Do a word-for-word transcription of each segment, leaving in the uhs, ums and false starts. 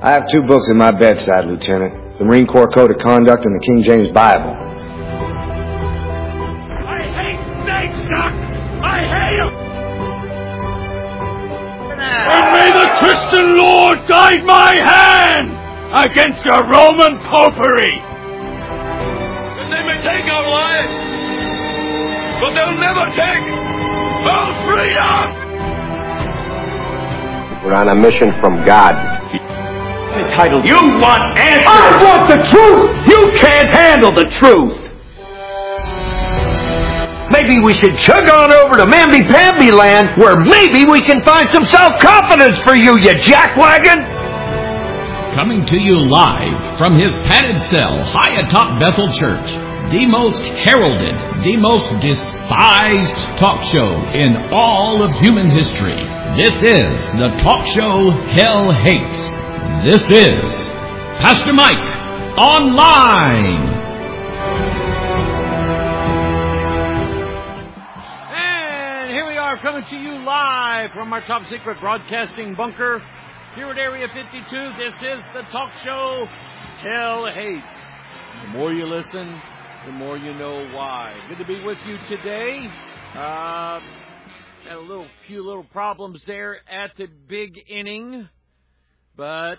I have two books in my bedside, Lieutenant. The Marine Corps Code of Conduct and the King James Bible. I hate snakes, Doc! I hate them! And may the Christian Lord guide my hand against your Roman popery! And they may take our lives, but they'll never take our freedom! We're on a mission from God. Entitled, you want answers! I want the truth! You can't handle the truth! Maybe we should chug on over to Mamby-Pamby land, where maybe we can find some self-confidence for you, you jackwagon! Coming to you live from his padded cell high atop Bethel Church, the most heralded, the most despised talk show in all of human history. This is the talk show Hell Hates. This is Pastor Mike Online. And here we are coming to you live from our top secret broadcasting bunker here at Area fifty-two. This is the talk show Hell Hates. The more you listen, the more you know why. Good to be with you today. Uh, had a little few little problems there at the big inning, but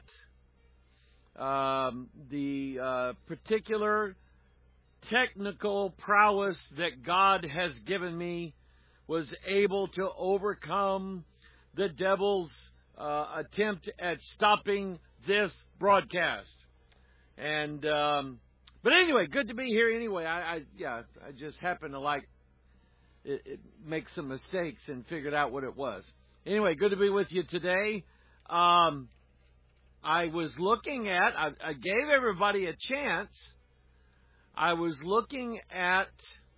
um, the uh, particular technical prowess that God has given me was able to overcome the devil's uh, attempt at stopping this broadcast. And um, but anyway, good to be here. Anyway, I, I yeah, I just happened to like it, it make some mistakes and figured out what it was. Anyway, good to be with you today. Um, I was looking at, I, I gave everybody a chance. I was looking at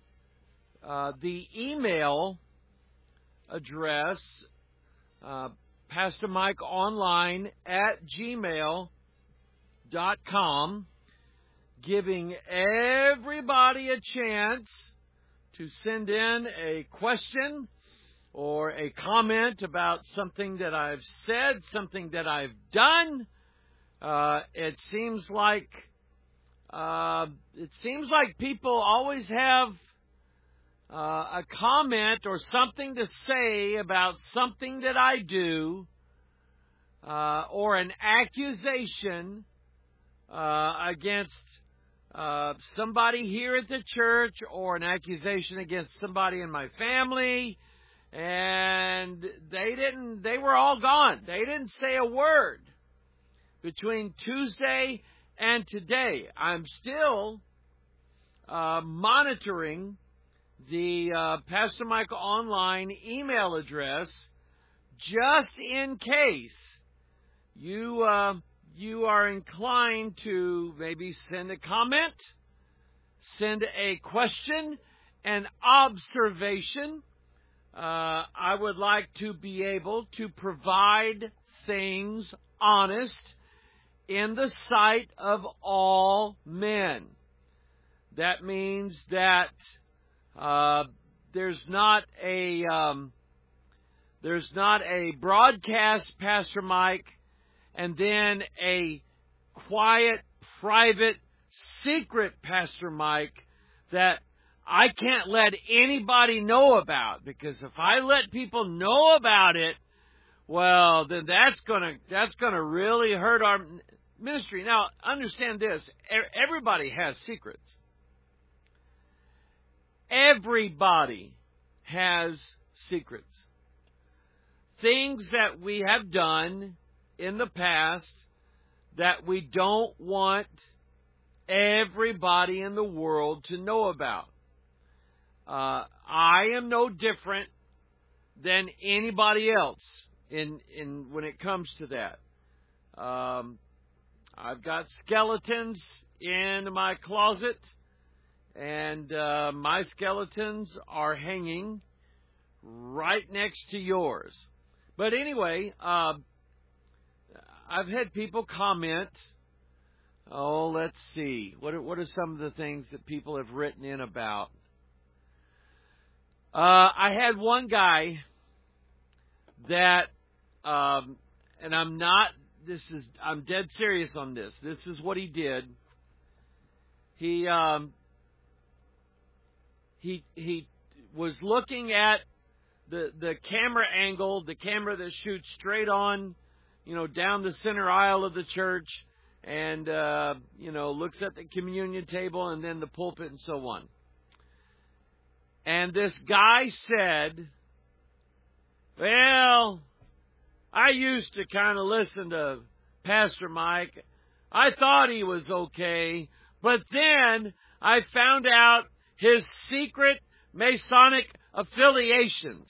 uh, the email address, uh, Pastor Mike Online at gmail dot com, giving everybody a chance to send in a question or a comment about something that I've said, something that I've done. Uh, it seems like uh, it seems like people always have uh, a comment or something to say about something that I do, uh, or an accusation uh, against uh, somebody here at the church, or an accusation against somebody in my family. And they didn't, they were all gone. They didn't say a word between Tuesday and today. I'm still uh, monitoring the uh, Pastor Mike Online email address just in case you uh, you are inclined to maybe send a comment, send a question, an observation. Uh, I would like to be able to provide things honest in the sight of all men. That means that uh, there's not a um, there's not a broadcast Pastor Mike and then a quiet, private, secret Pastor Mike that I can't let anybody know about, because if I let people know about it, well, then that's gonna that's gonna really hurt our ministry. Now, understand this: everybody has secrets. Everybody has secrets. Things that we have done in the past that we don't want everybody in the world to know about. Uh, I am no different than anybody else in in when it comes to that. Um, I've got skeletons in my closet, and uh, my skeletons are hanging right next to yours. But anyway, uh, I've had people comment. Oh, let's see. What are, what are some of the things that people have written in about? Uh, I had one guy that, um, and I'm not this is, I'm dead serious on this. This is what he did. He, um, he, he was looking at the, the camera angle, the camera that shoots straight on, you know, down the center aisle of the church, and, uh, you know, looks at the communion table and then the pulpit and so on. And this guy said, well, I used to kind of listen to Pastor Mike. I thought he was okay, but then I found out his secret Masonic affiliations.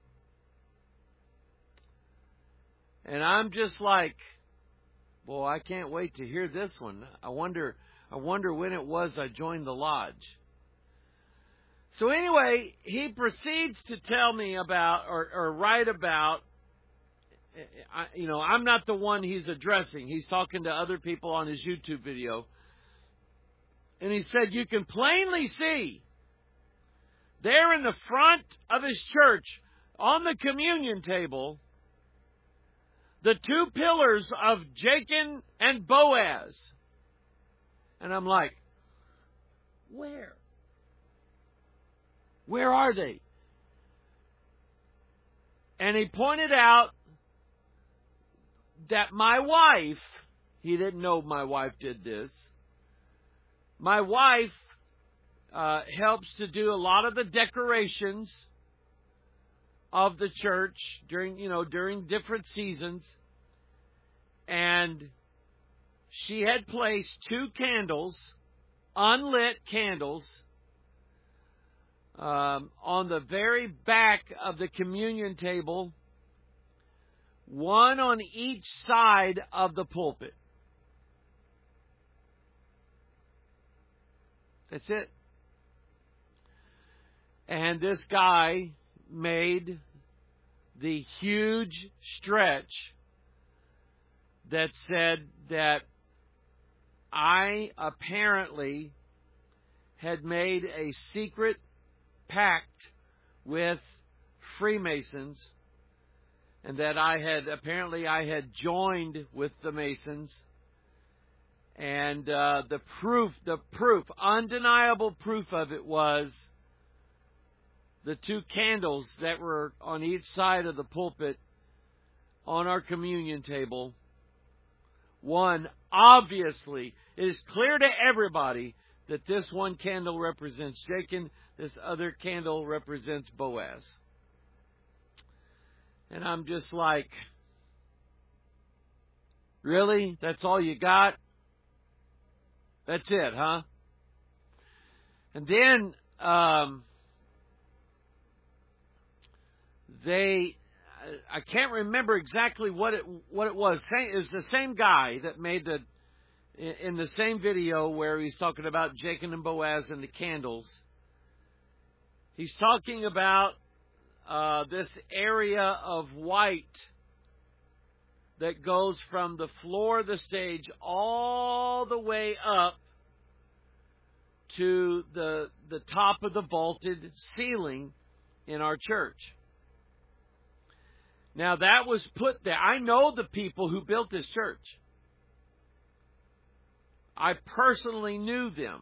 And I'm just like, well, I can't wait to hear this one. I wonder, I wonder when it was I joined the lodge. So anyway, he proceeds to tell me about, or, or write about, I, you know, I'm not the one he's addressing. He's talking to other people on his YouTube video. And he said, you can plainly see there in the front of his church, on the communion table, the two pillars of Jachin and Boaz. And I'm like, where? Where are they? And he pointed out that my wife, he didn't know my wife did this, my wife uh, helps to do a lot of the decorations of the church during, you know, during different seasons. And she had placed two candles, unlit candles, um, on the very back of the communion table, one on each side of the pulpit. That's it. And this guy made the huge stretch that said that I apparently had made a secret pact with Freemasons, and that I had, apparently I had joined with the Masons. And uh, the proof, the proof, undeniable proof of it was the two candles that were on each side of the pulpit on our communion table. One, obviously, it is clear to everybody that this one candle represents Jachin, this other candle represents Boaz. And I'm just like, really? That's all you got? That's it, huh? And then um, they, I can't remember exactly what it what it was. It was the same guy that made the, in the same video where he's talking about Jachin and Boaz and the candles. He's talking about uh, this area of white that goes from the floor of the stage all the way up to the the top of the vaulted ceiling in our church. Now that was put there. I know the people who built this church. I personally knew them.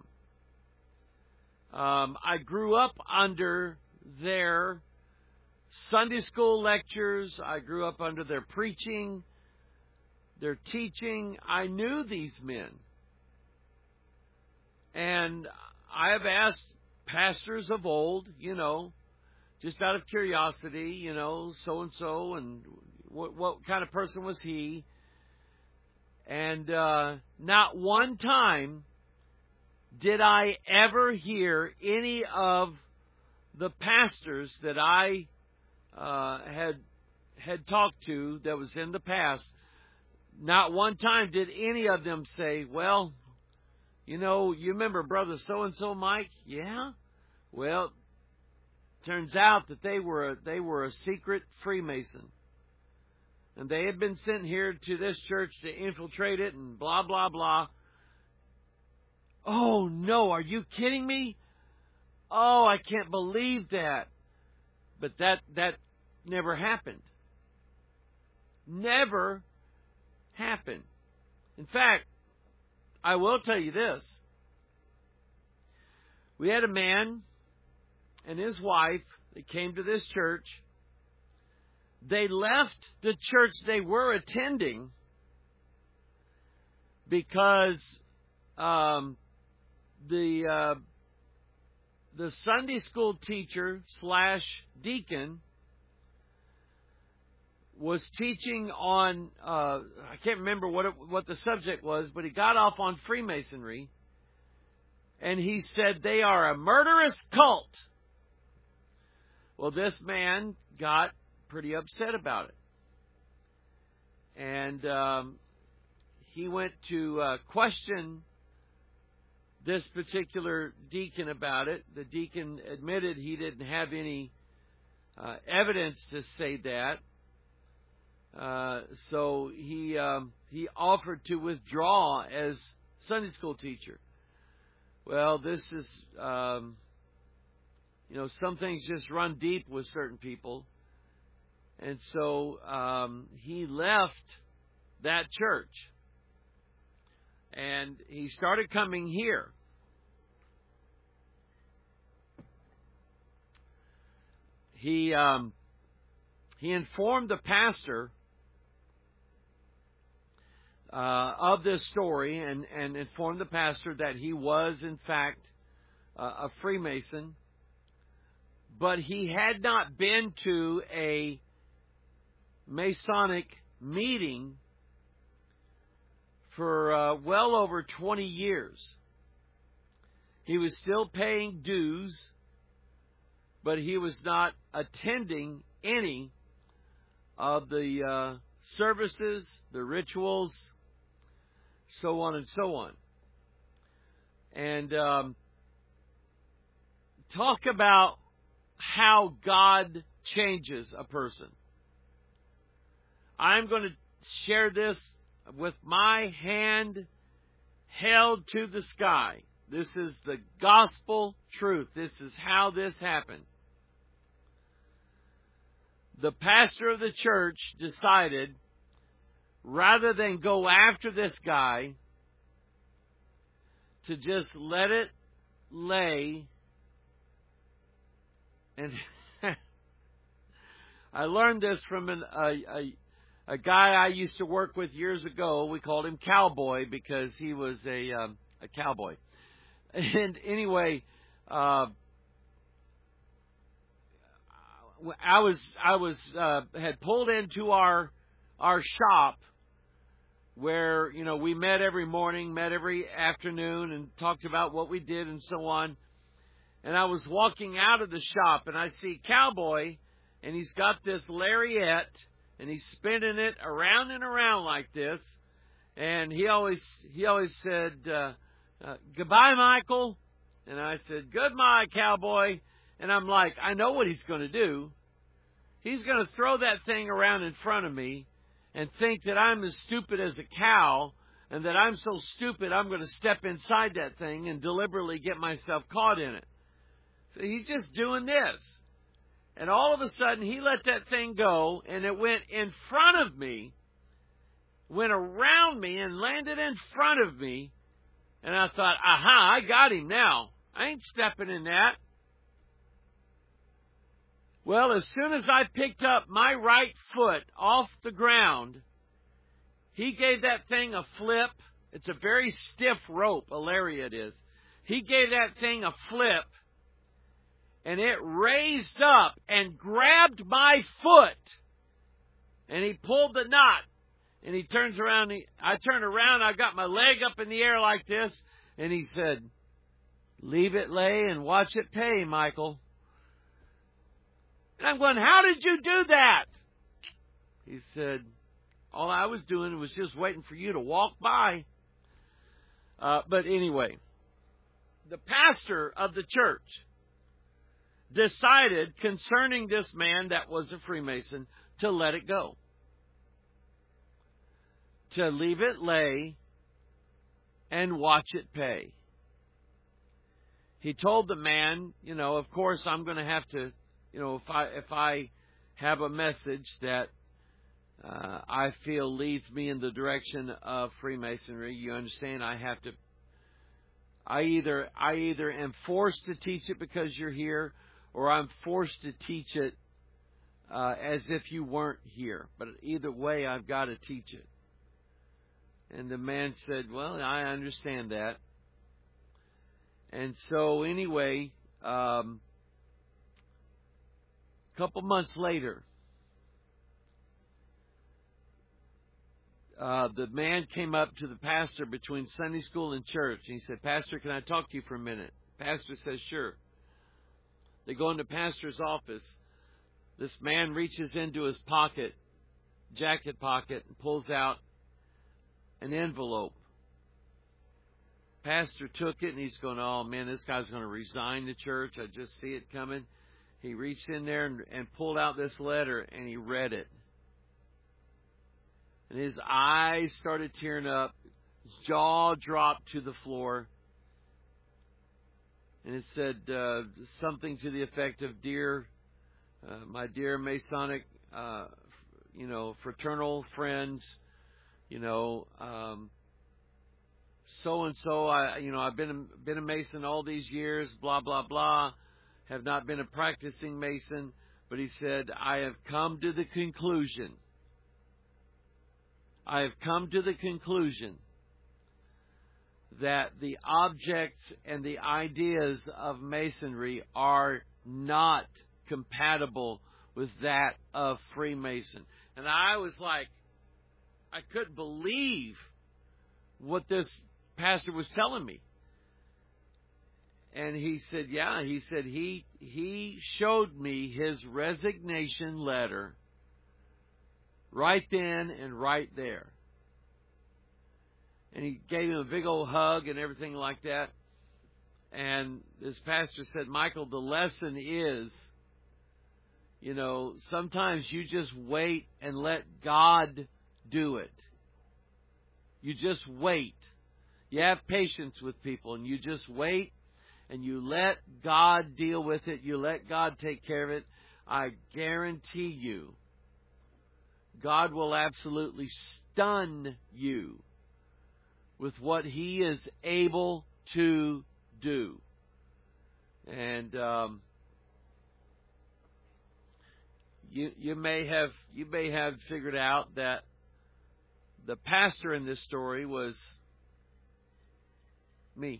Um, I grew up under their Sunday school lectures. I grew up under their preaching, their teaching. I knew these men. And I have asked pastors of old, you know, just out of curiosity, you know, so-and-so, and what, what kind of person was he? And uh, not one time did I ever hear any of the pastors that I uh, had had talked to that was in the past, not one time did any of them say, well, you know, you remember Brother so-and-so, Mike? Yeah? Well, turns out that they were a, they were a secret Freemason. And they had been sent here to this church to infiltrate it and blah, blah, blah. Oh, no, are you kidding me? Oh, I can't believe that. But that, that never happened. Never happen. In fact, I will tell you this. We had a man and his wife that came to this church. They left the church they were attending because um, the uh, the Sunday school teacher slash deacon was teaching on, uh, I can't remember what it, what the subject was, but he got off on Freemasonry, and he said they are a murderous cult. Well, this man got pretty upset about it. And um, he went to uh, question this particular deacon about it. The deacon admitted he didn't have any uh, evidence to say that. Uh, so he um, he offered to withdraw as Sunday school teacher. Well, this is, um, you know, some things just run deep with certain people. And so um, he left that church. And he started coming here. He um, he informed the pastor uh, of this story and, and informed the pastor that he was, in fact, uh, a Freemason. But he had not been to a Masonic meeting for uh, well over twenty years. He was still paying dues, but he was not attending any of the uh, services, the rituals, so on and so on. And um, talk about how God changes a person. I'm going to share this with my hand held to the sky. This is the gospel truth. This is how this happened. The pastor of the church decided, rather than go after this guy, to just let it lay. And I learned this from an, a, a, a guy I used to work with years ago. We called him Cowboy because he was a, um, a cowboy. And anyway, uh, I was I was uh, had pulled into our our shop where, you know, we met every morning, met every afternoon, and talked about what we did and so on. And I was walking out of the shop, and I see Cowboy, and he's got this lariat, and he's spinning it around and around like this. And he always he always said, uh, uh, "Goodbye, Michael." And I said, "Goodbye, Cowboy." And I'm like, I know what he's going to do. He's going to throw that thing around in front of me and think that I'm as stupid as a cow, and that I'm so stupid I'm going to step inside that thing and deliberately get myself caught in it. So he's just doing this. And all of a sudden, he let that thing go, and it went in front of me, went around me, and landed in front of me. And I thought, aha, I got him now. I ain't stepping in that. Well, as soon as I picked up my right foot off the ground, he gave that thing a flip. It's a very stiff rope, a lariat is. He gave that thing a flip, and it raised up and grabbed my foot, and he pulled the knot, and he turns around. He, I turned around, I got my leg up in the air like this, and he said, "Leave it lay and watch it pay, Michael." And I'm going, "How did you do that?" He said, "All I was doing was just waiting for you to walk by." Uh, but anyway, the pastor of the church decided concerning this man that was a Freemason to let it go. To leave it lay and watch it pay. He told the man, you know, of course I'm going to have to, you know, if I if I have a message that uh, I feel leads me in the direction of Freemasonry. You understand? I have to. I either I either am forced to teach it because you're here, or I'm forced to teach it uh, as if you weren't here. But either way, I've got to teach it. And the man said, well, I understand that. And so anyway, um, a couple months later, uh, the man came up to the pastor between Sunday school and church. And he said, Pastor, can I talk to you for a minute? Pastor says, sure. They go into pastor's office. This man reaches into his pocket, jacket pocket, and pulls out an envelope. Pastor took it, and he's going, oh, man, this guy's going to resign the church. I just see it coming. He reached in there and, and pulled out this letter, and he read it. And his eyes started tearing up. His jaw dropped to the floor. And it said uh, something to the effect of, Dear, uh, my dear Masonic, uh, you know, fraternal friends, you know, um, so and so, I, you know, I've been been a Mason all these years, blah blah blah. Have not been a practicing Mason, but he said, I have come to the conclusion. I have come to the conclusion that the objects and the ideas of Masonry are not compatible with that of Freemason. And I was like, I couldn't believe what this pastor was telling me. And he said, yeah, he said he he showed me his resignation letter right then and right there. And he gave him a big old hug and everything like that. And this pastor said, Michael, the lesson is, you know, sometimes you just wait and let God do it. You just wait. You have patience with people, and you just wait, and you let God deal with it. You let God take care of it. I guarantee you, God will absolutely stun you with what He is able to do. And um, you you may have you may have figured out that the pastor in this story was me.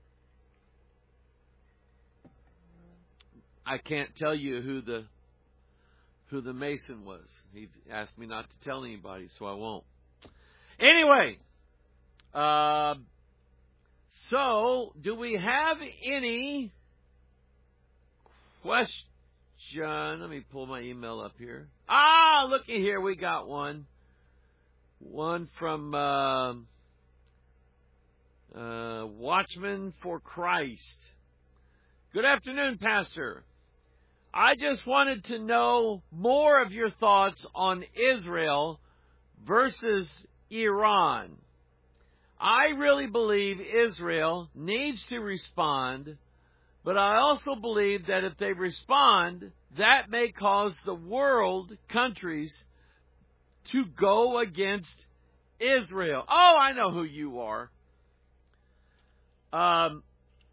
I can't tell you who the who the Mason was. He asked me not to tell anybody, so I won't. Anyway, uh, so do we have any question? Let me pull my email up here. Ah, looky here, we got one. One from uh, uh, Watchman for Christ. Good afternoon, Pastor. I just wanted to know more of your thoughts on Israel versus Iran. I really believe Israel needs to respond, but I also believe that if they respond, that may cause the world countries to go against Israel. Oh, I know who you are. Um,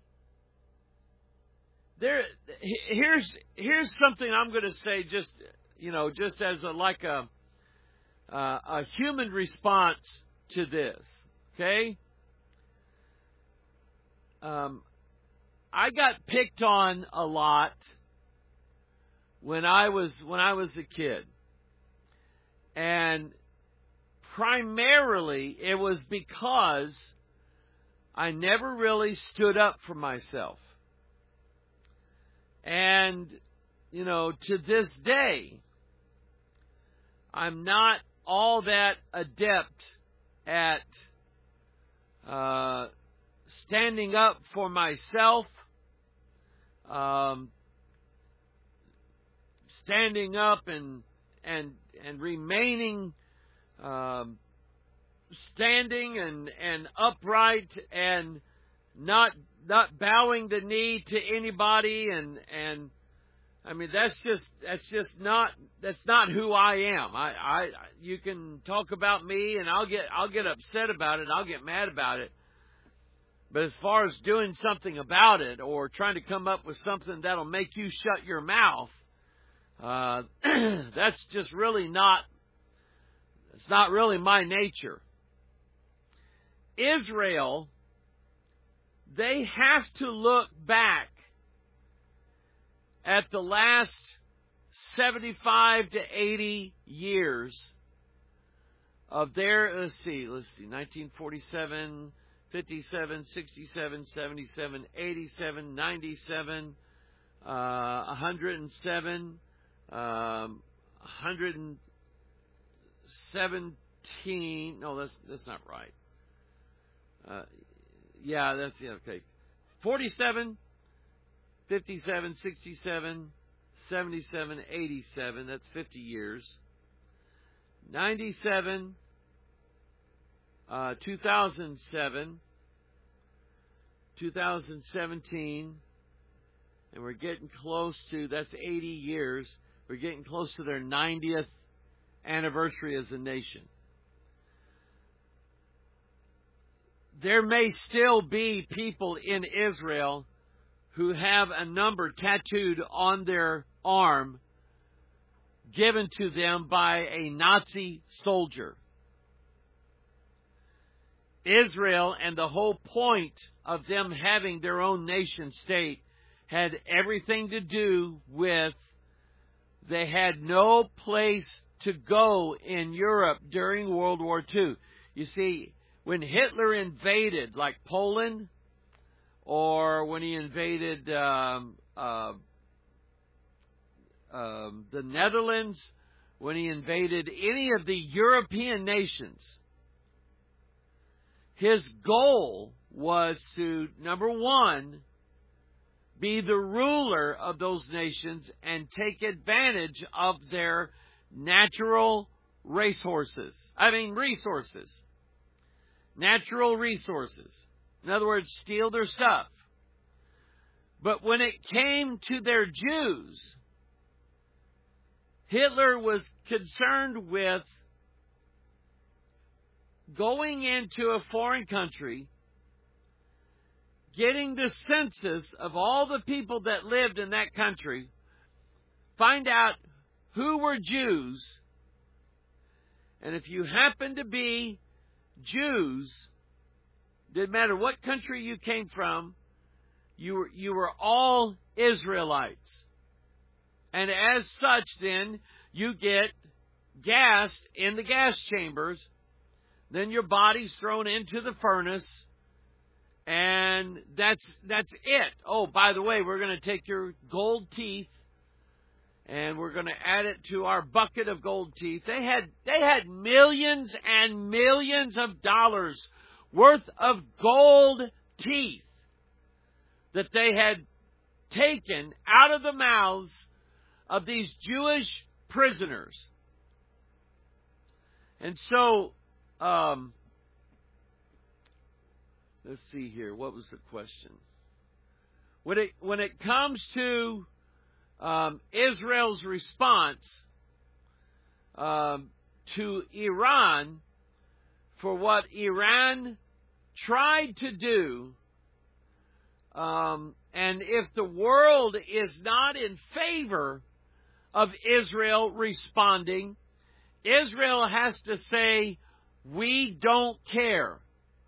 there, here's here's something I'm going to say. Just you know, just as a like a uh, a human response to this. Okay. Um, I got picked on a lot when I was when I was a kid. And primarily it was because I never really stood up for myself. And, you know, to this day, I'm not all that adept at uh, standing up for myself, um, standing up and and and remaining um, standing and, and upright and not not bowing the knee to anybody and and I mean, that's just that's just not that's not who I am. I, I you can talk about me, and I'll get I'll get upset about it. I'll get mad about it. But as far as doing something about it, or trying to come up with something that'll make you shut your mouth, uh, that's just really not. It's not really my nature. Israel, they have to look back at the last seventy-five to eighty years of their, let's see, let's see, nineteen forty-seven, fifty-seven, sixty-seven, seventy-seven, eighty-seven, ninety-seven, uh, one hundred seven, um, one hundred seventeen. No, that's that's not right. Uh, yeah, that's yeah, okay. forty-seven, fifty-seven, sixty-seven, seventy-seven, eighty-seven. That's fifty years. ninety-seven, uh, two thousand seven, two thousand seventeen, and we're getting close to, that's eighty years. We're getting close to their ninetieth anniversary as a nation. There may still be people in Israel who have a number tattooed on their arm given to them by a Nazi soldier. Israel, and the whole point of them having their own nation state, had everything to do with they had no place to go in Europe during World War Two. You see, when Hitler invaded, like Poland, or when he invaded um, uh, um, the Netherlands, when he invaded any of the European nations, his goal was to, number one, be the ruler of those nations and take advantage of their natural racehorses. I mean, resources. Natural resources. In other words, steal their stuff. But when it came to their Jews, Hitler was concerned with going into a foreign country, getting the census of all the people that lived in that country, find out who were Jews, and if you happen to be Jews, didn't matter what country you came from, you were, you were all Israelites. And as such, then, you get gassed in the gas chambers, then your body's thrown into the furnace, and that's that's it. Oh, by the way, we're going to take your gold teeth, and we're going to add it to our bucket of gold teeth. They had they had millions and millions of dollars worth of gold teeth that they had taken out of the mouths of these Jewish prisoners. And so, um, let's see here. What was the question? When it when it comes to um, Israel's response um, to Iran for what Iran tried to do, um, and if the world is not in favor of Israel responding, Israel has to say, we don't care.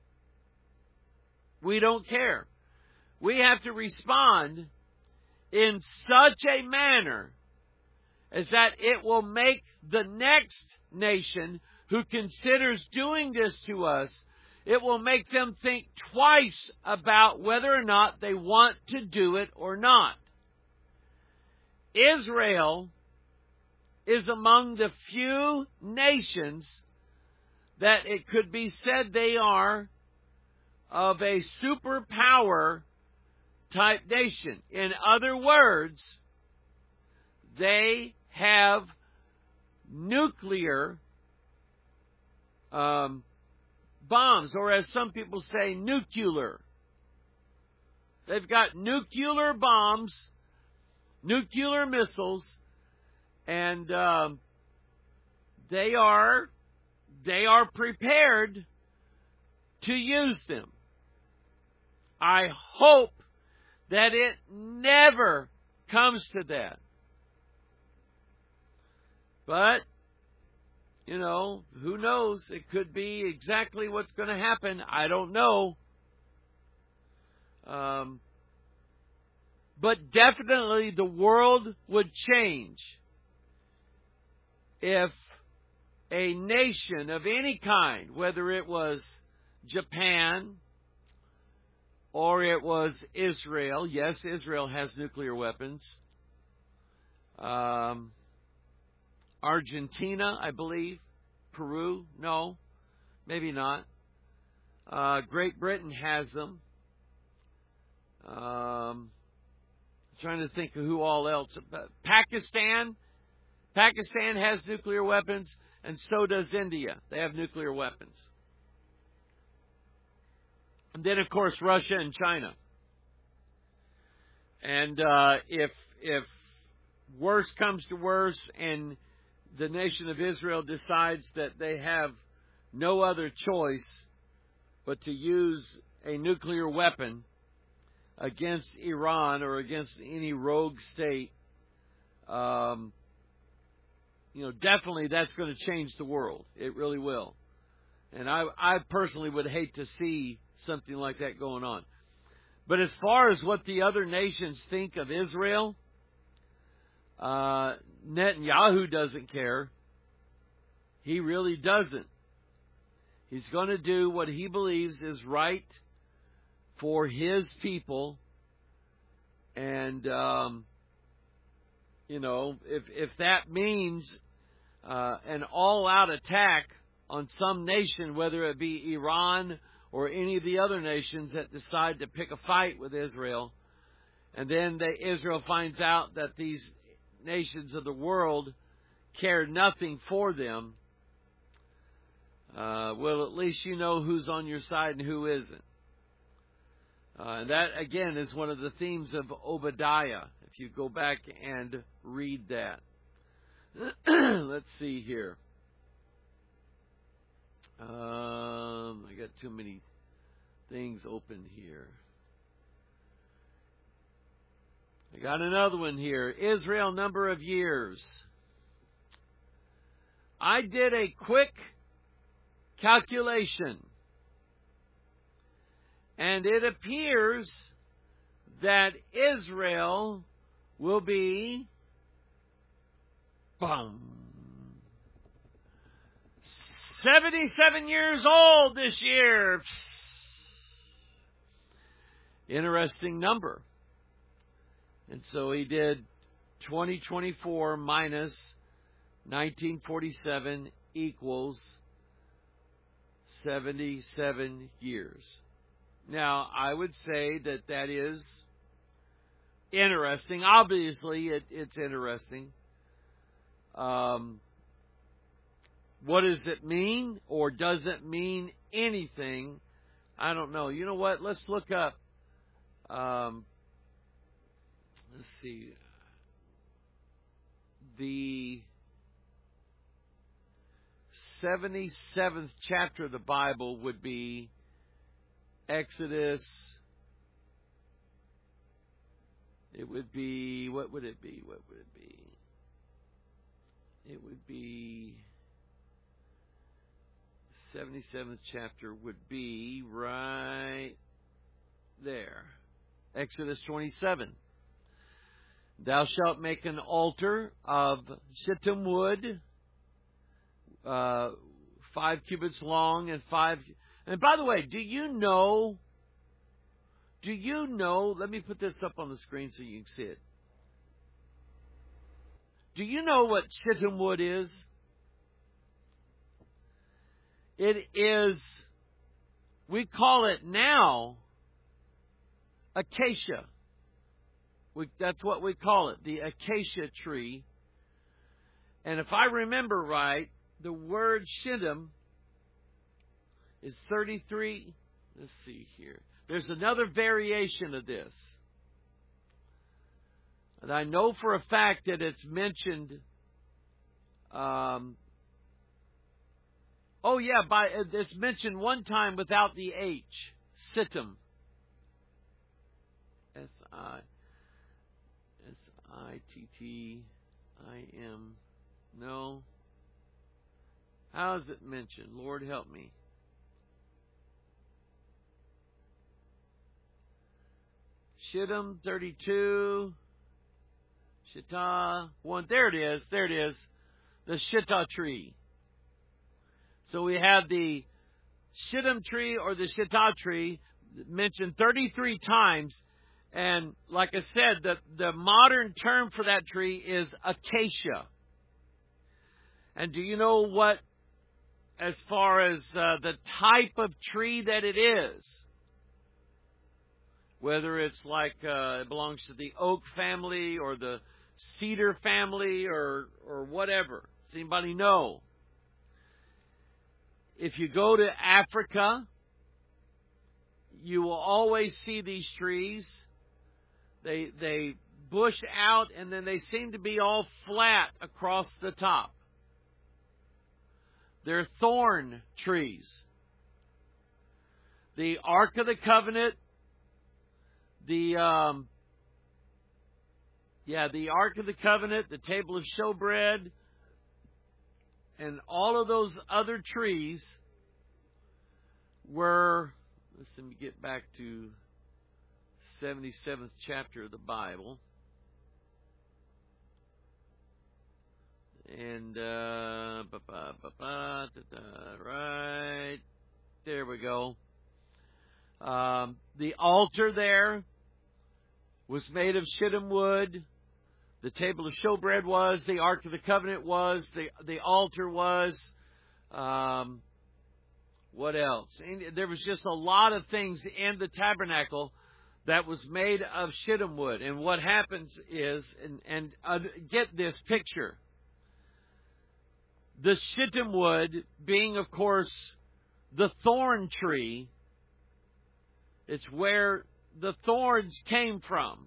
We don't care. We have to respond in such a manner as that it will make the next nation who considers doing this to us, it will make them think twice about whether or not they want to do it or not. Israel is among the few nations that it could be said they are of a superpower type nation. In other words, they have nuclear um, bombs, or as some people say, nuclear. They've got nuclear bombs nuclear missiles, and um, they are they are prepared to use them. I hope that it never comes to that. But, you know, who knows? It could be exactly what's going to happen. I don't know. Um, but definitely the world would change if a nation of any kind, whether it was Japan or it was Israel. Yes, Israel has nuclear weapons. Um, Argentina, I believe. Peru, no, maybe not. Uh, Great Britain has them. Um, trying to think of who all else. Pakistan, Pakistan has nuclear weapons, and so does India. They have nuclear weapons. And then, of course, Russia and China. And uh, if if worse comes to worse and the nation of Israel decides that they have no other choice but to use a nuclear weapon against Iran or against any rogue state, um, you know, definitely that's going to change the world. It really will. And I, I personally would hate to see something like that going on. But as far as what the other nations think of Israel, uh, Netanyahu doesn't care. He really doesn't. He's going to do what he believes is right for his people. And, um, you know, if, if that means uh, an all-out attack on some nation, whether it be Iran or any of the other nations that decide to pick a fight with Israel, and then they, Israel finds out that these nations of the world care nothing for them, uh, well, at least you know who's on your side and who isn't. Uh, and that, again, is one of the themes of Obadiah, if you go back and read that. Let's see here. Um, I got too many things open here. I got another one here. Israel, number of years. I did a quick calculation, and it appears that Israel will be boom, seventy-seven years old this year. Interesting number. And so he did twenty twenty-four minus nineteen forty-seven equals seventy-seven years. Now, I would say that that is interesting. Obviously, it, it's interesting. Um, what does it mean, or does it mean anything? I don't know. You know what? Let's look up. Um, let's see. The seventy-seventh chapter of the Bible would be Exodus. It would be, what would it be? What would it be? It would be, seventy-seventh chapter would be right there. Exodus twenty-seven. Thou shalt make an altar of shittim wood, uh, five cubits long and five. And by the way, do you know? Do you know? Let me put this up on the screen so you can see it. Do you know what shittim wood is? It is, we call it now acacia. We, that's what we call it, the acacia tree. And if I remember right, the word shittim is thirty-three. Let's see here. There's another variation of this. And I know for a fact that it's mentioned. Um, oh yeah, by it's mentioned one time without the H. Sittim. S I S I T T I M. No. How is it mentioned? Lord help me. Shittim thirty-two. Shittah one. There it is. There it is. The Shittah tree. So we have the Shittim tree or the Shittah tree mentioned thirty-three times. And like I said, the, the modern term for that tree is acacia. And do you know what, as far as uh, the type of tree that it is? Whether it's like uh, it belongs to the oak family or the cedar family or or whatever. Does anybody know? If you go to Africa, you will always see these trees. They they bush out and then they seem to be all flat across the top. They're thorn trees. The Ark of the Covenant, the um, yeah, the Ark of the Covenant, the Table of Showbread, and all of those other trees were. Let's let me get back to seventy-seventh chapter of the Bible. And, uh, ba, ba, ba, ba, da, da, right, there we go. Um, the altar there was made of shittim wood. The table of showbread was. The Ark of the Covenant was. The, the altar was. Um, what else? And there was just a lot of things in the tabernacle that was made of shittim wood. And what happens is, and, and uh, get this picture. The shittim wood being, of course, the thorn tree. It's where the thorns came from.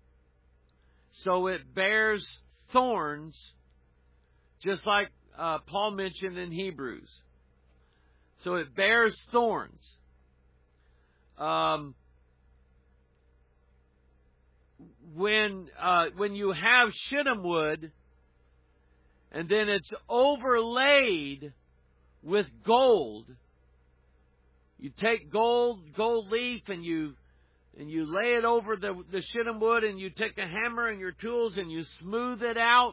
So it bears thorns, just like uh, Paul mentioned in Hebrews. So it bears thorns. Um, when uh, when you have shittim wood, and then it's overlaid with gold. You take gold, gold leaf, and you and you lay it over the, the shittim wood, and you take a hammer and your tools, and you smooth it out.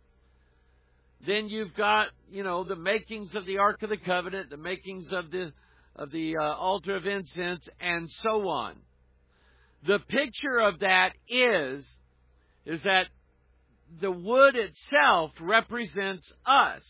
Then you've got, you know, the makings of the Ark of the Covenant, the makings of the of the uh, altar of incense, and so on. The picture of that is is that the wood itself represents us,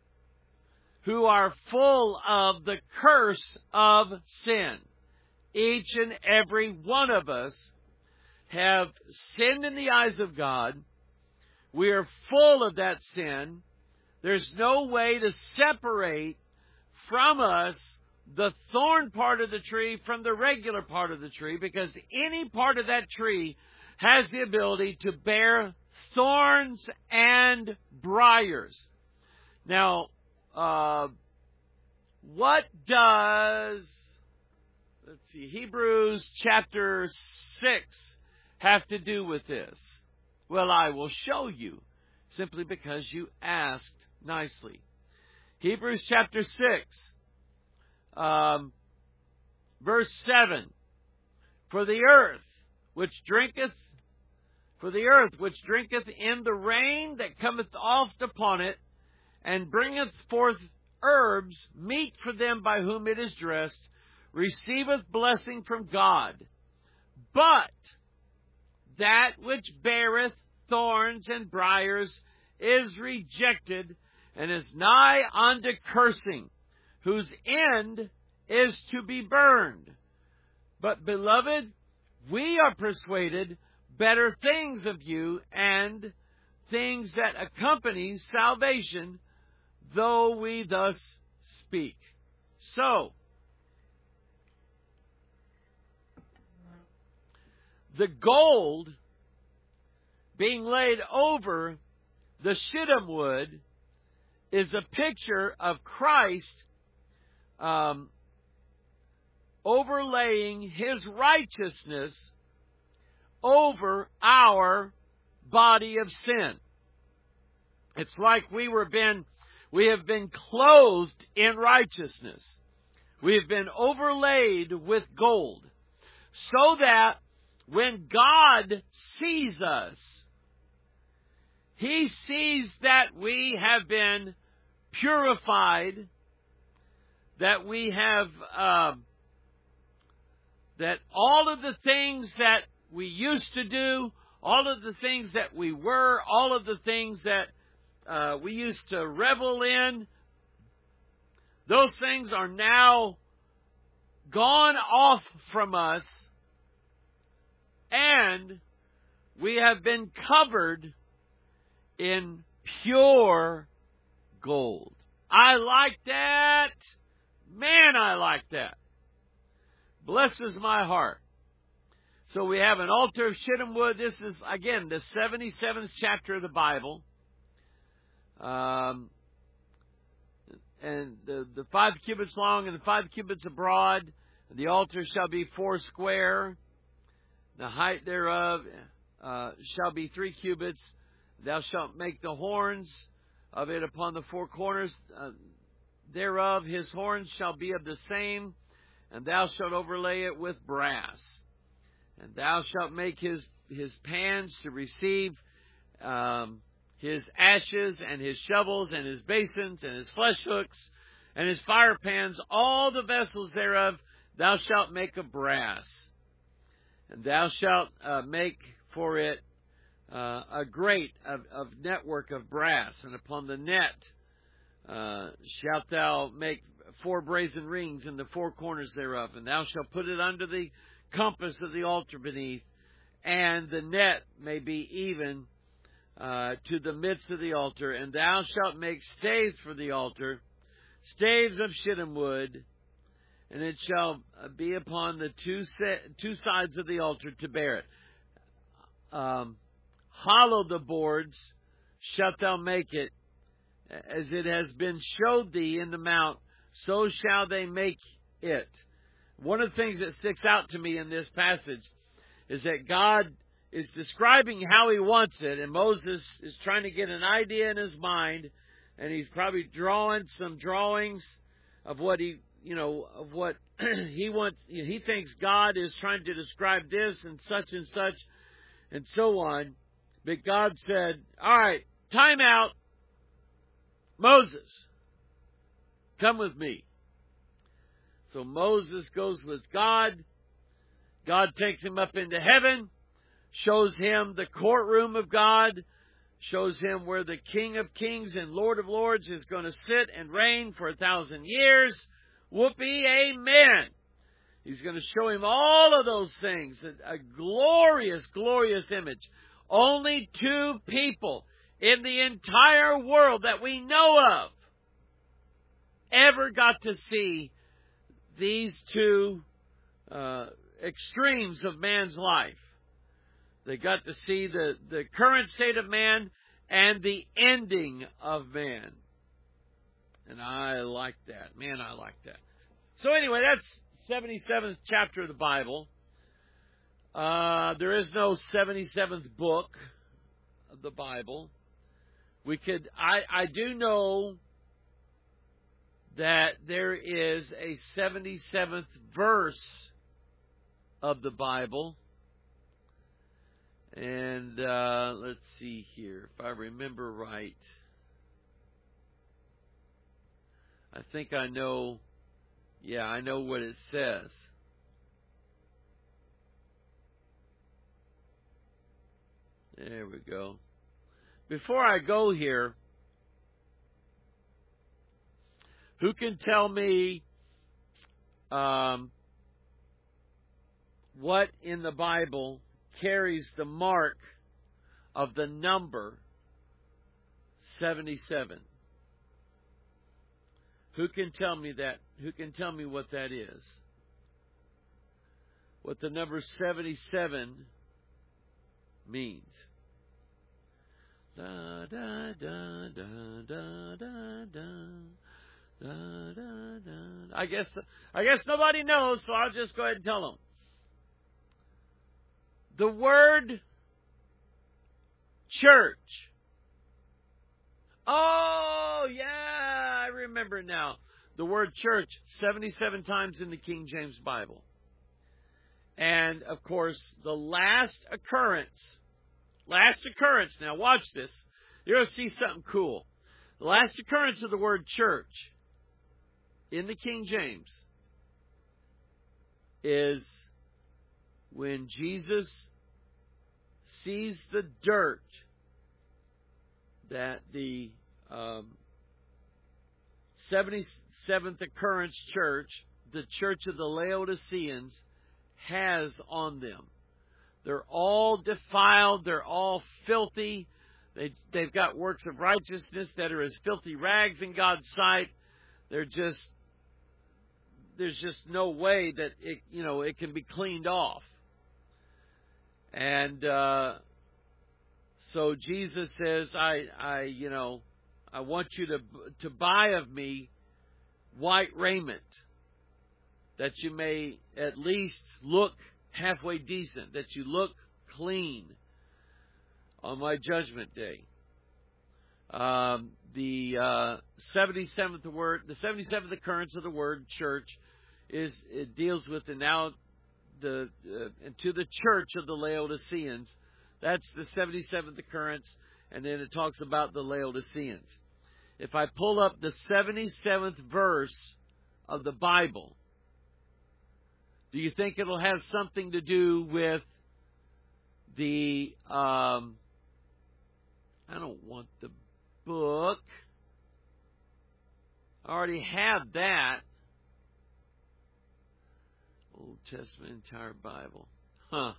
who are full of the curse of sin. Each and every one of us have sinned in the eyes of God. We are full of that sin. There's no way to separate from us the thorn part of the tree from the regular part of the tree, because any part of that tree has the ability to bear thorns and briars. Now, uh, what does, let's see, Hebrews chapter six have to do with this? Well, I will show you, simply because you asked nicely. Hebrews chapter six, um, verse seven. For the earth which drinketh For the earth which drinketh in the rain that cometh oft upon it, and bringeth forth herbs, meat for them by whom it is dressed, receiveth blessing from God. But that which beareth thorns and briars is rejected, and is nigh unto cursing, whose end is to be burned. But, beloved, we are persuaded better things of you, and things that accompany salvation, though we thus speak. So, the gold being laid over the shittim wood is a picture of Christ um, overlaying His righteousness over our body of sin. It's like we were been, we have been clothed in righteousness. We have been overlaid with gold, so that when God sees us, He sees that we have been purified, that we have, uh, that all of the things that we used to do, all of the things that we were, all of the things that uh, we used to revel in, those things are now gone off from us, and we have been covered in pure gold. I like that. Man, I like that. Blesses my heart. So we have an altar of shittim wood. This is, again, the seventy-seventh chapter of the Bible. Um, and the, the five cubits long and the five cubits abroad. The altar shall be four square. The height thereof uh, shall be three cubits. Thou shalt make the horns of it upon the four corners uh, thereof. His horns shall be of the same, and thou shalt overlay it with brass. And thou shalt make his, his pans to receive um, his ashes, and his shovels, and his basins, and his flesh hooks, and his fire pans. All the vessels thereof thou shalt make of brass. And thou shalt uh, make for it uh, a grate of, of network of brass. And upon the net uh, shalt thou make four brazen rings in the four corners thereof. And thou shalt put it under the compass of the altar beneath, and the net may be even uh, to the midst of the altar. And thou shalt make staves for the altar, staves of shittim wood, and it shall be upon the two se- two sides of the altar to bear it. Um, hollow the boards shalt thou make it, as it has been showed thee in the mount, so shall they make it. One of the things that sticks out to me in this passage is that God is describing how He wants it, and Moses is trying to get an idea in his mind, and he's probably drawing some drawings of what he, you know, of what he wants. He thinks God is trying to describe this and such and such and so on. But God said, all right, time out. Moses, come with me. So Moses goes with God. God takes him up into heaven, shows him the courtroom of God, shows him where the King of Kings and Lord of Lords is going to sit and reign for a thousand years. Whoopee, amen. He's going to show him all of those things. A, a glorious, glorious image. Only two people in the entire world that we know of ever got to see these two uh, extremes of man's life. They got to see the, the current state of man and the ending of man. And I like that. Man, I like that. So anyway, that's seventy-seventh chapter of the Bible. Uh, there is no seventy-seventh book of the Bible. We could, I, I do know that there is a seventy-seventh verse of the Bible. And uh, let's see here, if I remember right. I think I know, yeah, I know what it says. There we go. Before I go here, who can tell me um, what in the Bible carries the mark of the number seventy-seven? Who can tell me that? Who can tell me what that is? What the number seventy-seven means? Da, da, da, da, da, da, da. Da, da, da. I guess I guess nobody knows, so I'll just go ahead and tell them. The word church. Oh, yeah, I remember now. The word church, seventy-seven times in the King James Bible. And, of course, the last occurrence, last occurrence, now watch this. You're going to see something cool. The last occurrence of the word church in the King James is when Jesus sees the dirt that the um, seventy-seventh occurrence church, the church of the Laodiceans, has on them. They're all defiled. They're all filthy. They, they've got works of righteousness that are as filthy rags in God's sight. They're just, there's just no way that it, you know, it can be cleaned off. And uh, so Jesus says, I, I, you know, I want you to to buy of me white raiment, that you may at least look halfway decent, that you look clean on my judgment day. Um, the uh, seventy-seventh word, the seventy-seventh occurrence of the word church is it deals with the now the uh, to the church of the Laodiceans. That's the seventy-seventh occurrence, and then it talks about the Laodiceans. If I pull up the seventy-seventh verse of the Bible, do you think it'll have something to do with the, um, I don't want the book. I already have that. Old Testament, entire Bible. Huh.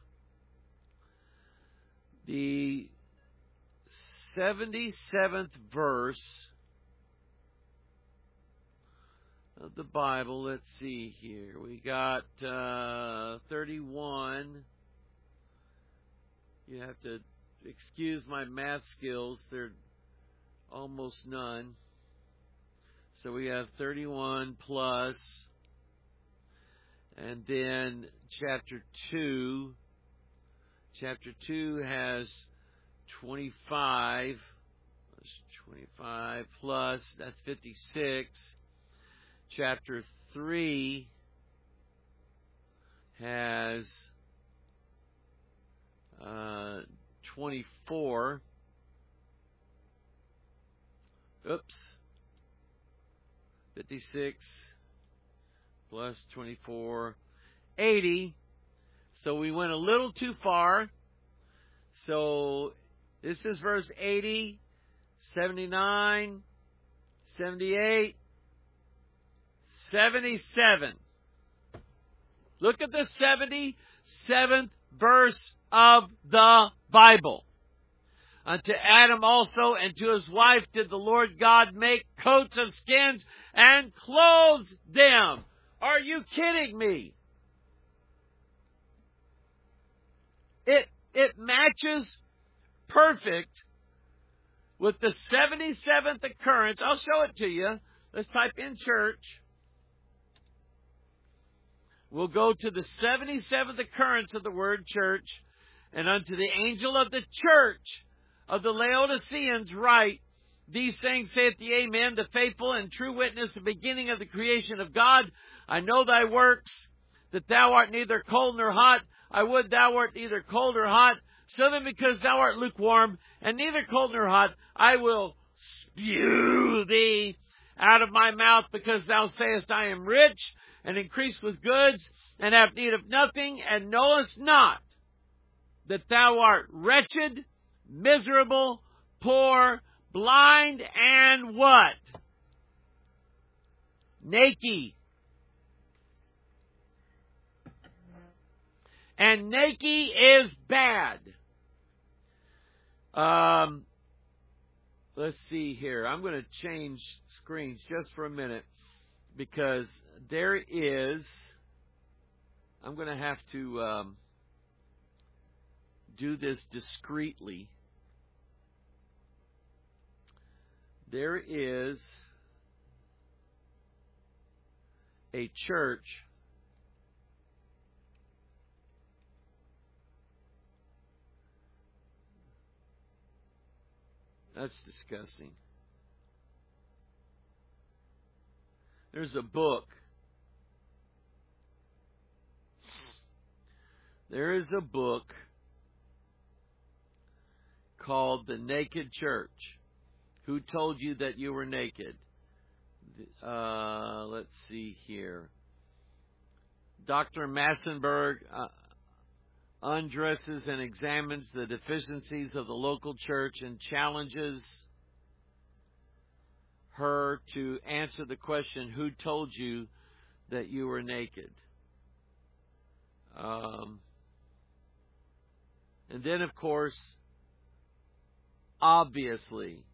The seventy-seventh verse of the Bible. Let's see here. We got uh, thirty-one. You have to excuse my math skills. They're almost none. So we have thirty-one plus, and then chapter two. Chapter two has twenty-five. twenty-five plus, that's fifty-six. Chapter three has uh, twenty-four. Oops. fifty-six plus twenty-four. eighty. So we went a little too far. So this is verse eighty, seventy-nine, seventy-eight, seventy-seven. Look at the seventy-seventh verse of the Bible. Unto Adam also and to his wife did the Lord God make coats of skins and clothed them. Are you kidding me? It it matches perfect with the seventy-seventh occurrence. I'll show it to you. Let's type in church. We'll go to the seventy-seventh occurrence of the word church. And unto the angel of the church of the Laodiceans write, these things saith the Amen, the faithful and true witness, the beginning of the creation of God. I know thy works, that thou art neither cold nor hot. I would thou art neither cold nor hot. So then, because thou art lukewarm, and neither cold nor hot, I will spew thee out of my mouth, because thou sayest, I am rich, and increase with goods, and have need of nothing, and knowest not that thou art wretched, miserable, poor, blind, and what? Naked. And naked is bad. Um, let's see here. I'm going to change screens just for a minute, because there is, I'm going to have to um, do this discreetly. there is a church that's disgusting. There's a book. There is a book called The Naked Church. Who told you that you were naked? Uh, let's see here. Doctor Massenberg uh, undresses and examines the deficiencies of the local church and challenges her to answer the question, who told you that you were naked? Um, and then, of course, obviously,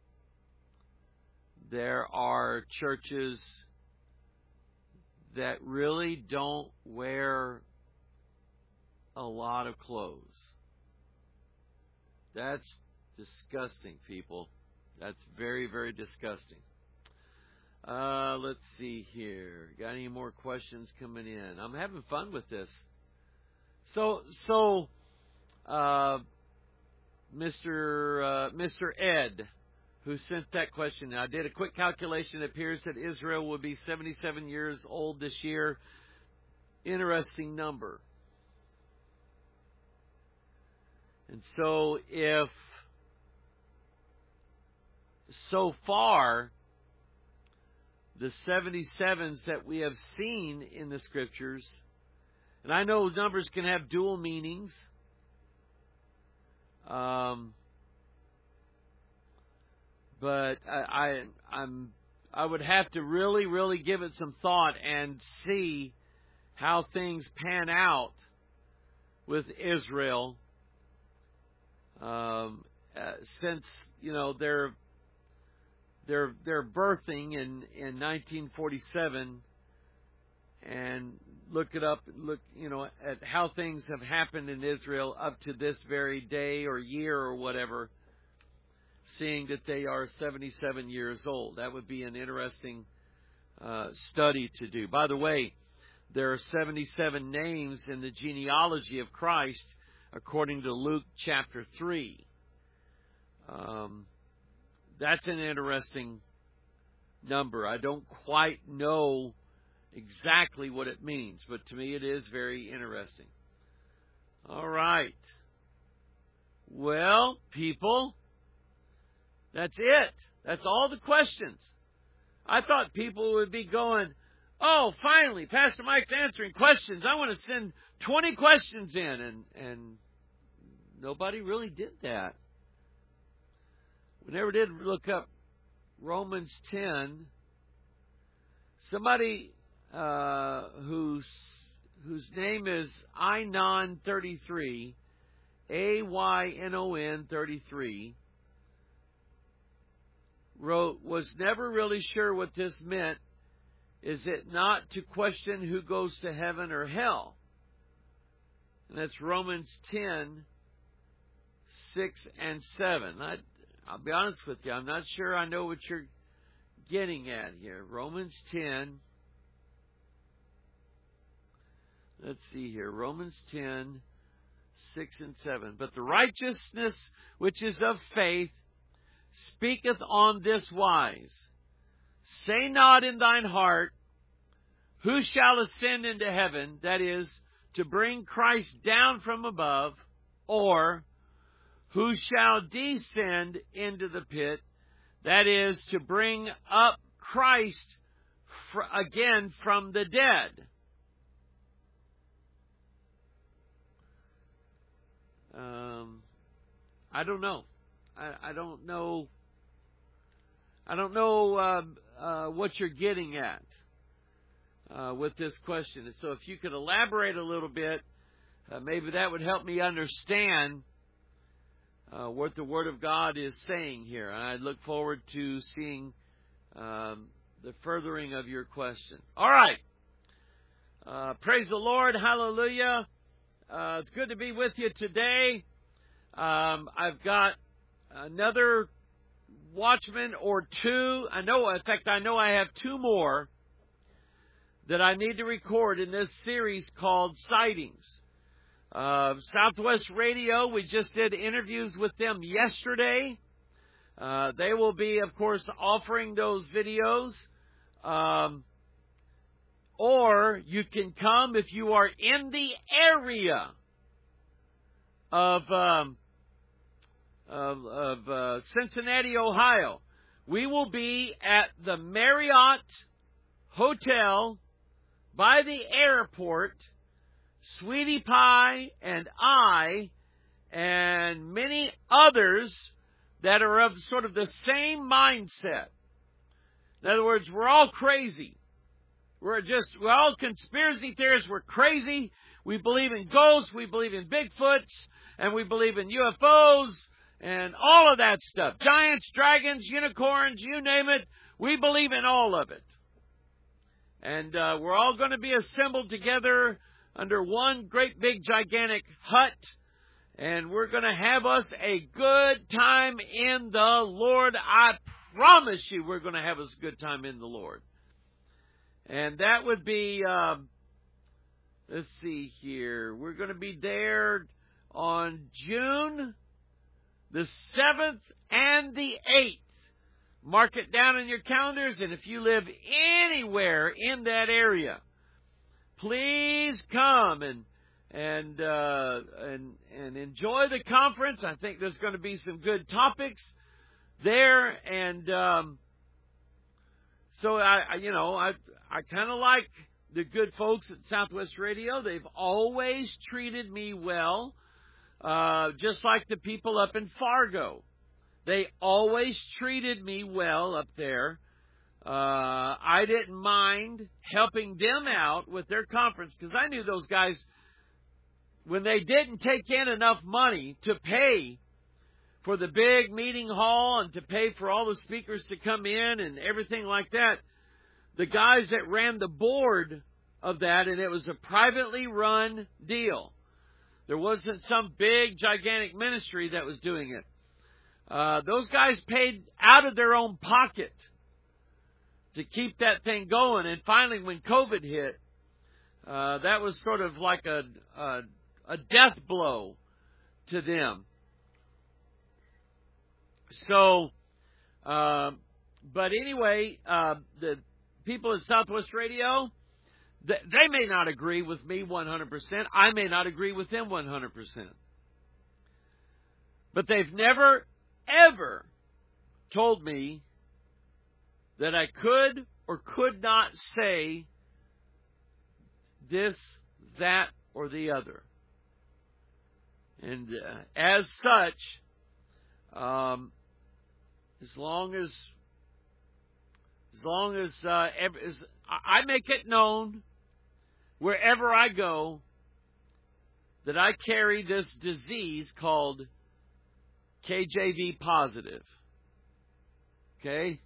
there are churches that really don't wear a lot of clothes. That's disgusting, people. That's very, very disgusting. Uh, let's see here. Got any more questions coming in? I'm having fun with this. So, so, uh, Mister Uh, Mister Ed, who sent that question. I did a quick calculation. It appears that Israel will be seventy-seven years old this year. Interesting number. And so if so far the seventy-sevens that we have seen in the Scriptures, and I know numbers can have dual meanings, um, but I, I I'm I would have to really, really give it some thought and see how things pan out with Israel. Um, uh, since you know they're they're they're birthing in in nineteen forty-seven, and look it up, look you know at how things have happened in Israel up to this very day or year or whatever. Seeing that they are seventy-seven years old, that would be an interesting uh, study to do. By the way, there are seventy-seven names in the genealogy of Christ, according to Luke chapter three. Um, that's an interesting number. I don't quite know exactly what it means, but to me it is very interesting. All right. Well, people, that's it. That's all the questions. I thought people would be going, oh, finally, Pastor Mike's answering questions. I want to send twenty questions in. And, and nobody really did that. We never did look up Romans ten. Somebody uh, whose whose name is Aynon thirty-three, A Y N O N thirty-three, wrote, was never really sure what this meant. Is it not to question who goes to heaven or hell? And that's Romans ten, six and seven. I, I'll be honest with you, I'm not sure I know what you're getting at here. Romans ten. Let's see here. Romans ten, six and seven. But the righteousness which is of faith speaketh on this wise. Say not in thine heart, who shall ascend into heaven, that is, to bring Christ down from above, or who shall descend into the pit, that is, to bring up Christ fr- again from the dead. Um, I don't know. I, I don't know. I don't know uh, uh, what you're getting at uh, with this question. So if you could elaborate a little bit, uh, maybe that would help me understand uh, what the Word of God is saying here. And I look forward to seeing um, the furthering of your question. All right. Uh, praise the Lord. Hallelujah. Uh, it's good to be with you today. Um, I've got another watchman or two. I know, in fact, I know I have two more that I need to record in this series called Sightings. Uh, Southwest Radio, we just did interviews with them yesterday. Uh, they will be, of course, offering those videos. Um, or you can come if you are in the area of... Um, of, of uh, Cincinnati, Ohio. We will be at the Marriott Hotel by the airport. Sweetie Pie and I and many others that are of sort of the same mindset. In other words, we're all crazy. We're just, we're all conspiracy theorists. We're crazy. We believe in ghosts. We believe in Bigfoots. And we believe in U F Os. And all of that stuff. Giants, dragons, unicorns, you name it. We believe in all of it. And uh, we're all going to be assembled together under one great big gigantic hut. And we're going to have us a good time in the Lord. I promise you we're going to have us a good time in the Lord. And that would be, um, let's see here. We're going to be there on June the seventh and the eighth. Mark it down in your calendars, and if you live anywhere in that area, please come and and uh, and and enjoy the conference. I think there's going to be some good topics there, and um, so I, I, you know, I I kind of like the good folks at Southwest Radio. They've always treated me well. Uh, just like the people up in Fargo. They always treated me well up there. Uh, I didn't mind helping them out with their conference because I knew those guys, when they didn't take in enough money to pay for the big meeting hall and to pay for all the speakers to come in and everything like that, the guys that ran the board of that, and it was a privately run deal. There wasn't some big, gigantic ministry that was doing it. Uh, those guys paid out of their own pocket to keep that thing going. And finally, when COVID hit, uh, that was sort of like a, a, a death blow to them. So, uh, but anyway, uh, the people at Southwest Radio, they may not agree with me one hundred percent. I may not agree with them one hundred percent. But they've never, ever told me that I could or could not say this, that, or the other. And uh, as such, um, as long as, as long as, uh, as I make it known wherever I go that I carry this disease called K J V positive. Okay?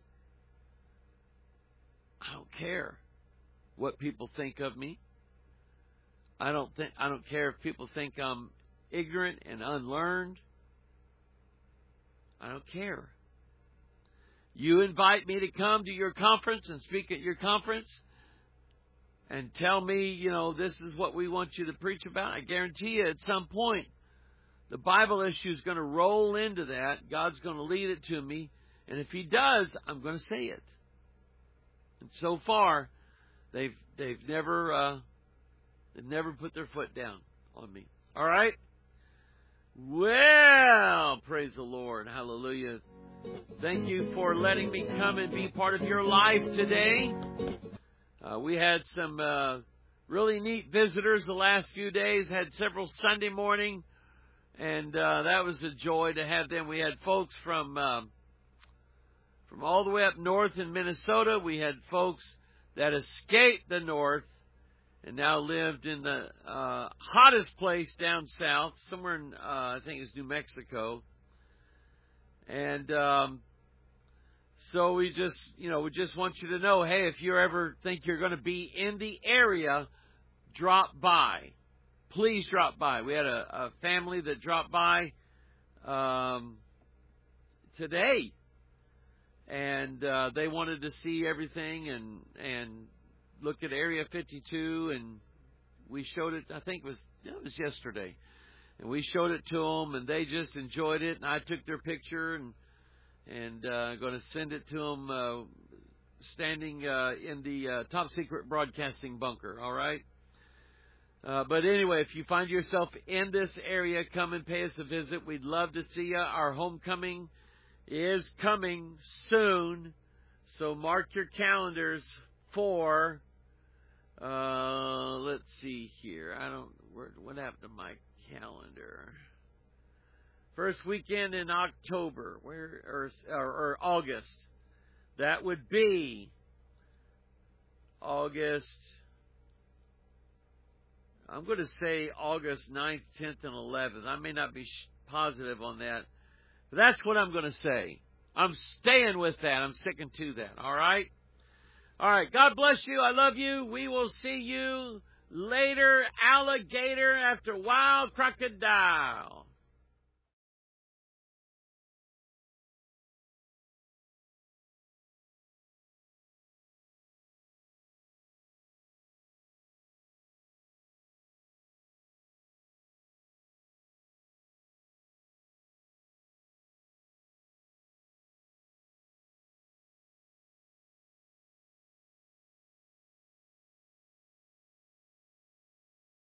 I don't care what people think of me. I don't think I don't care if people think I'm ignorant and unlearned. I don't care. You invite me to come to your conference and speak at your conference and tell me, you know, this is what we want you to preach about. I guarantee you at some point the Bible issue is going to roll into that. God's going to lead it to me. And if He does, I'm going to say it. And so far, they've they've never uh, they've never put their foot down on me. All right? Well, praise the Lord. Hallelujah. Thank you for letting me come and be part of your life today. Uh, we had some uh, really neat visitors the last few days. Had several Sunday morning, and uh, that was a joy to have them. We had folks from uh, from all the way up north in Minnesota. We had folks that escaped the north and now lived in the uh, hottest place down south, somewhere in, uh, I think it's New Mexico. And um, so we just, you know, we just want you to know, hey, if you ever think you're going to be in the area, drop by. Please drop by. We had a, a family that dropped by um, today. and uh, they wanted to see everything and and look at Area fifty-two, and we showed it. I think it was it was yesterday, and we showed it to them, and they just enjoyed it. And I took their picture and and uh, going to send it to them, uh, standing uh, in the uh, top secret broadcasting bunker. All right. Uh, but anyway, if you find yourself in this area, come and pay us a visit. We'd love to see you. Our homecoming is coming soon, so mark your calendars for, uh, let's see here. I don't, where, what happened to my calendar? First weekend in October, where, or, or, or August. That would be August. I'm going to say August ninth, tenth, and eleventh. I may not be positive on that, but that's what I'm going to say. I'm staying with that. I'm sticking to that. All right? All right. God bless you. I love you. We will see you later, alligator after wild crocodile.